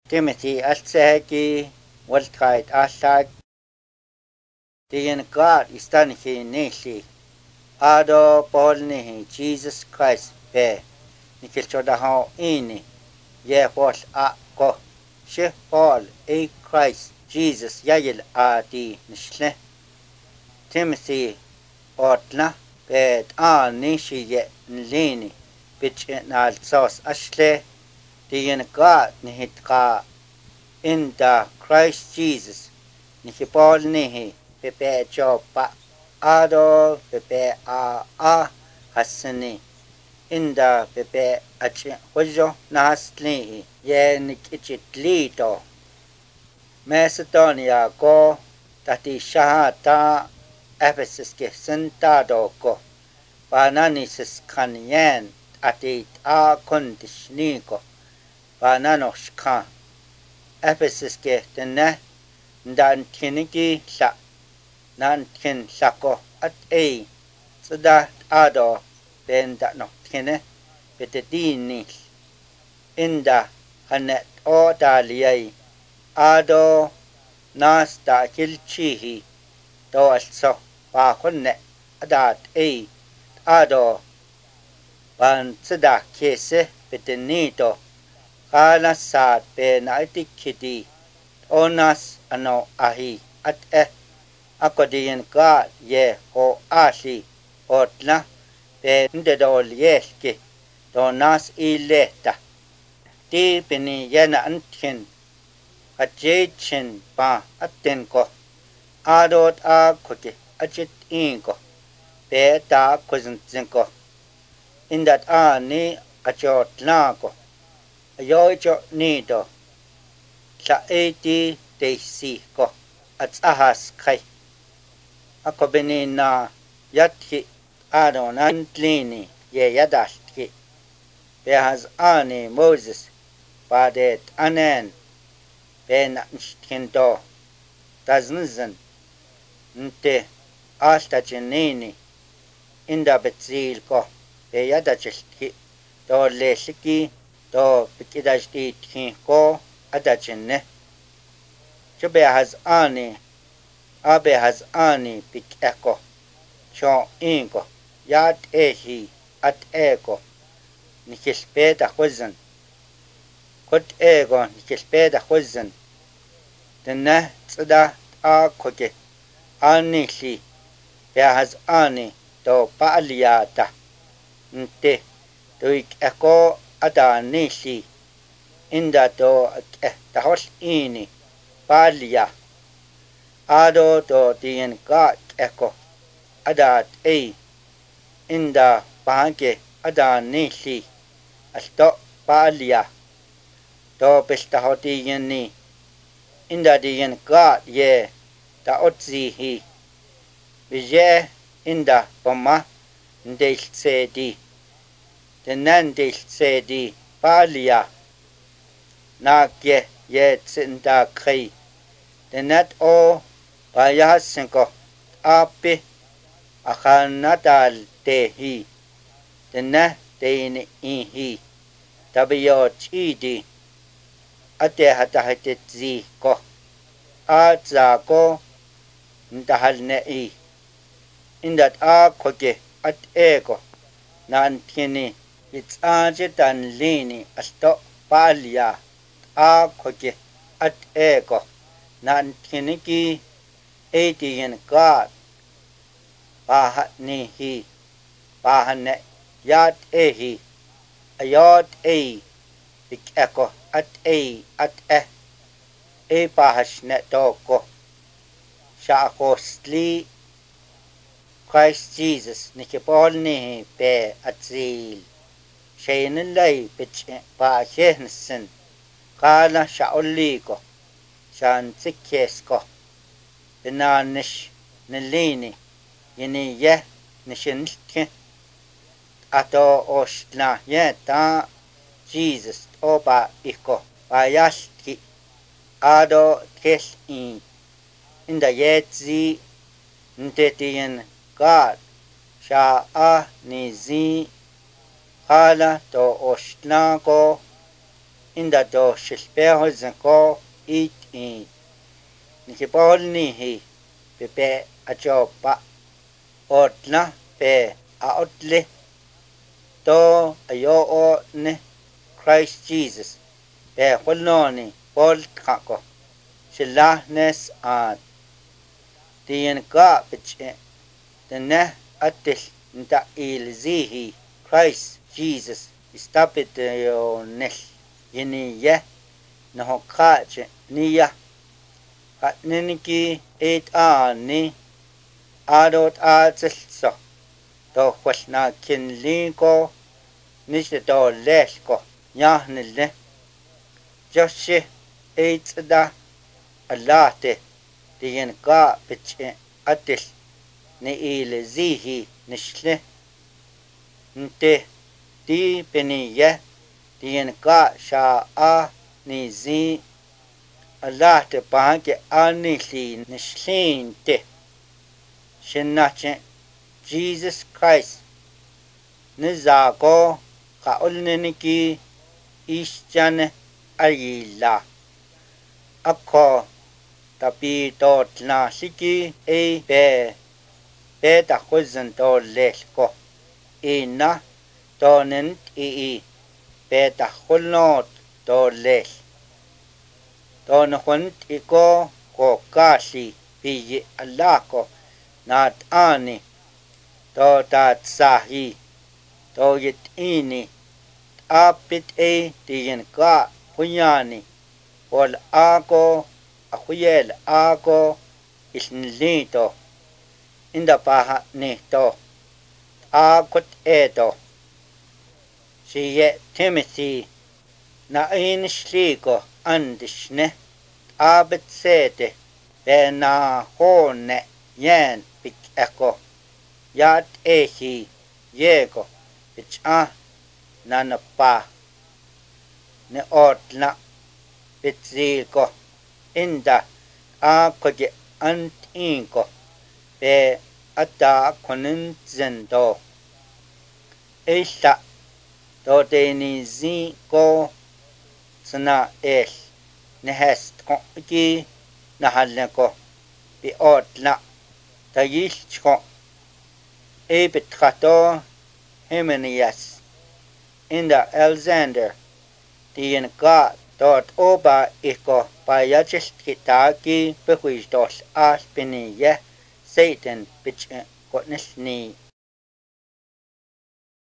Timothy altseheki waltkait allag diyen God istanihi nihli ado polnihi Jesus Christ be nikilchodaho ini ye pol a ko she Paul a Christ Jesus yayil adi nishle Timothy otla bet a nishi ye nlini bich nal sos ashle diyen God nihit in the Christ Jesus nihi Paul nihi pepe chopa ado pepe a hasani in the pepe achi hojo nahasli ye nikichitlito Macedonia ko tati shahata Ephesus ke sentado ko bananisis kanyen ati a kondishniko bananoshka Ephesus ke tenne ndan tiniki sa nan tin sako at a sada ado ben da no tine betedini inda hanet o daliyai ado nas da kilchihi do also ba kunne adat a ado ban sada kese betenito kala saat be na itikidi onas ano ahi at ako diyan ka ye o asi otla be ndedol yeski donas ileta di bini yana antin ajechin pa aten ko adot a koke ajit inko be ta kuzintin ko indat ani achot lako ayocho nido sa eti teisi ko at ahas kai ako benina yathi adonan tlini ye yadashki behas ani Moses badet anen ben nshtindo taznzen nte asta jenini inda betzil ko be yadachki do leshiki do bikidashti tkin ko adachenne chobe has ani abe has ani pikeko cho inko yat ehi at ego nikilpeda khuzan kot ego nikilpeda khuzan tenne tsada a koke anili be has ani do paliata nte doik eko ada nili inda do tahol ini palia ado do diyen ka eko adat a inda pange ada nili alto palia do bestaho diyen ni inda diyen ka ye da otzihi bije inda pama ndel sedi tenan del sedi palia nakye ye tsinda kai tenat o bayasinko api akhanadal tehi tena teini ihi tabiyo chidi ate hatahatetzi ko aza ko ndahal nei indat a koke at ego nan tini itsaje dan lini asto palia a koke at ego nan tini ki etiyen God bahat nihi bahane yat ehi ayot bik eko at bahash ne toko shakosli Christ Jesus nikipol nihi be atzil shaynilay bich ba shehnisin kala shaoliko shan tsikyesko binanish nilini yini ye nishinilke ato oshla ye ta Jesus oba iko bayashki ado tes inda yetzi ntetiyen God sha'a nizi kala to oshla ko inda do shilpeho zanko it in nikipolni hi pepe achopa otna pe aotle to ayo o ne Christ Jesus pe hulnoni pol kako shilahnes at tien ka piche tene atil nta ilzihi Christ Jesus istapit yo nel yini ye no kache niya atniniki et ani adot atselso to khwalna kinliko nishte to leshko nyahnille joshi eitda alate tien ka piche atil ni ilzihi nishle nte ti peniye tien ka sha a ni zi alate panke anili nishlinte shinnache Jesus Christ nizako kaulneniki ishchane ayila akko tapi totla shiki e be ta khuzan to leshko ina tonent be ta khulnot to lesh ton khunt iko ko kashi bi alako nat ani to tat sahi to yit ini apit tien ka punyani ol ako akuyel ako isnlito inda paha nito akot eto siye Timothy na inshliko andishne abet sete bena hone yen pik eko yat ehi yego picha nanapa ne otla pitziko inda akoge antinko be ata konin zendo eisha do deni zi ko sna nehest ki nahalko bi otla tayishko betkato Himenias inda Alexander tien ka dot oba iko payachis kitaki behuistos as piniye Satan pitch kotnisni